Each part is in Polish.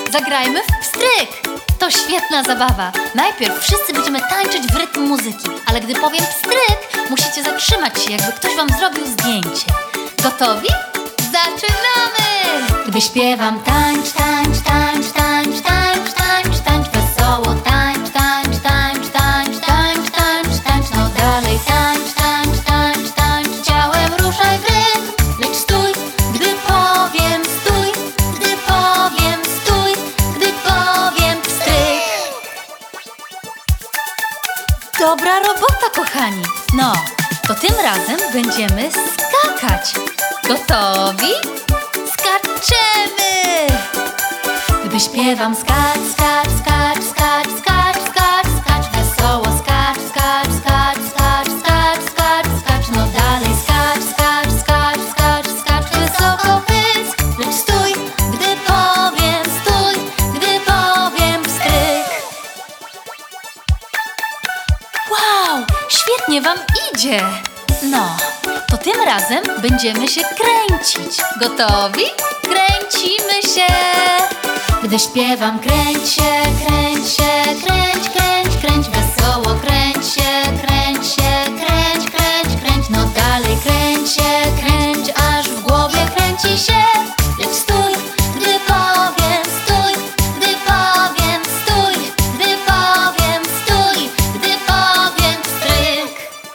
Zagrajmy w pstryk! To świetna zabawa. Najpierw wszyscy będziemy tańczyć w rytm muzyki, ale gdy powiem pstryk, musicie zatrzymać się, jakby ktoś wam zrobił zdjęcie. Gotowi? Zaczynamy! Gdy śpiewam tańcz, tańcz, tańcz, tańcz, tańcz, tańcz, tańcz wesoło, tańcz, tańcz, tańcz, tańcz, tańcz, tańcz, tańcz, no dalej tańcz, tańcz, tańcz, tańcz, ciałem ruszaj w rytm, lecz stój, gdy powiem stój, gdy powiem stój, gdy powiem pstryk. Dobra robota, kochani! No, to tym razem będziemy skakać. Gotowi? Skaczemy! Gdy śpiewam skacz, skacz, skacz, skacz, skacz, skacz, skacz wesoło, skacz, skacz, skacz, skacz, skacz, skacz, skacz, no dalej skacz, skacz, skacz, skacz, skacz wysoko pysk, lecz stój, gdy powiem stój, gdy powiem pstryk. Wow, świetnie wam idzie! No, to tym razem będziemy się kręcić. Gotowi? Kręcimy się! Gdy śpiewam kręć się, kręć się, kręć, kręć, kręć wesoło, kręć się, kręć się, kręć, kręć, kręć, no dalej kręć się, kręć, aż w głowie kręci się, lecz stój, gdy powiem stój, gdy powiem stój, gdy powiem stój, gdy powiem pstryk.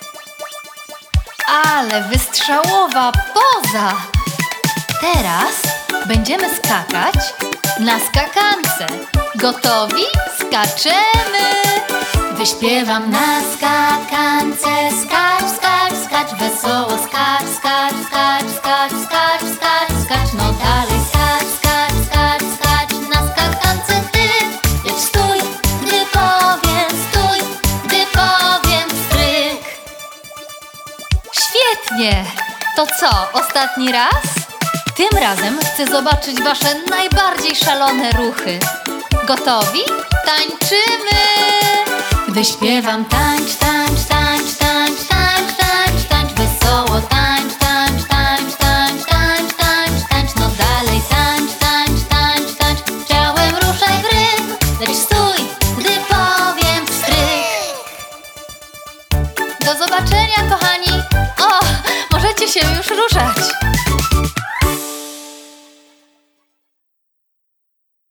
Ale wystrzałowa poza! Teraz będziemy skakać na skakance. Gotowi? Skaczemy! Gdy śpiewam na skakance, skacz, skacz, skacz wesoło, skacz, skacz, skacz, skacz, skacz, skacz, skacz, no dalej skacz, skacz, skacz, skacz na skakance ty, lecz stój, gdy powiem stój, gdy powiem pstryk. Świetnie! To co, ostatni raz? Tym razem chcę zobaczyć wasze najbardziej szalone ruchy. Gotowi? Tańczymy! Gdy śpiewam tańcz, tańcz, tańcz, tańcz, tańcz, tańcz, tańcz wesoło, tańcz, tańcz, tańcz, tańcz, tańcz, tańcz, tańcz, no dalej tańcz, tańcz, tańcz, tańcz, ciałem ruszaj w rytm, lecz stój, gdy powiem pstryk. Do zobaczenia, kochani! O, możecie się już ruszać!